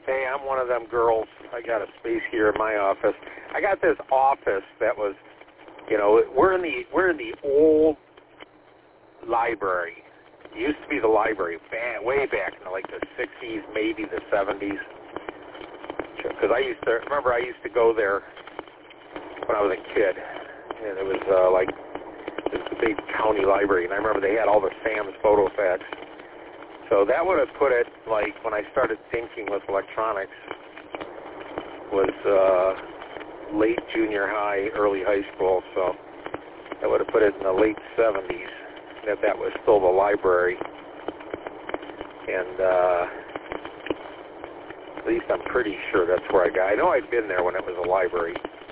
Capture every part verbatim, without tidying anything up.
Hey, I'm one of them girls. I got a space here in my office. I got this office that was, you know, we're in the we're in the old library. It used to be the library, back, way back in the, like the sixties, maybe the seventies. Because I used to remember, I used to go there when I was a kid, and it was uh, like it was the big county library. And I remember they had all the Sam's photo facts. So that would have put it, like, when I started thinking with electronics, was uh, late junior high, early high school, so that would have put it in the late seventies, that that was still the library. And uh, at least I'm pretty sure that's where I got. I know I'd been there when it was a library,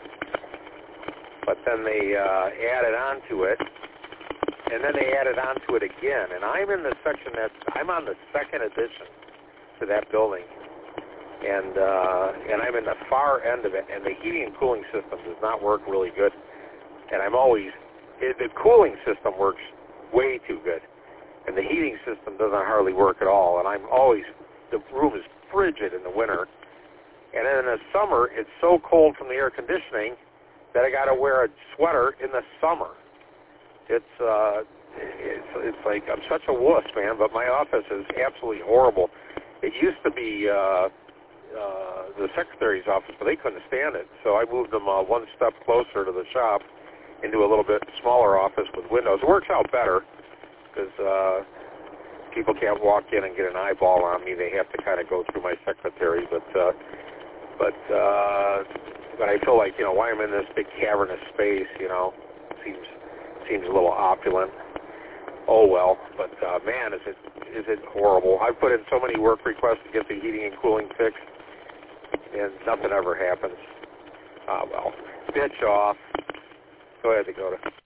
but then they uh, added on to it. And then they added on to it again. And I'm in the section that's, I'm on the second addition to that building. And uh, and I'm in the far end of it. And the heating and cooling system does not work really good. And I'm always, it, the cooling system works way too good. And the heating system doesn't hardly work at all. And I'm always, the room is frigid in the winter. And then in the summer, it's so cold from the air conditioning that I got to wear a sweater in the summer. It's uh, it's it's like I'm such a wuss, man. But my office is absolutely horrible. It used to be uh, uh, the secretary's office, but they couldn't stand it. So I moved them uh, one step closer to the shop into a little bit smaller office with windows. It works out better because uh, people can't walk in and get an eyeball on me. They have to kind of go through my secretary. But uh, but uh, but I feel like, you know, why I'm in this big cavernous space, you know, seems. Seems a little opulent. Oh well, but uh, man, is it is it horrible? I put in so many work requests to get the heating and cooling fixed, and nothing ever happens. Ah well, bitch off. Go ahead, Dakota.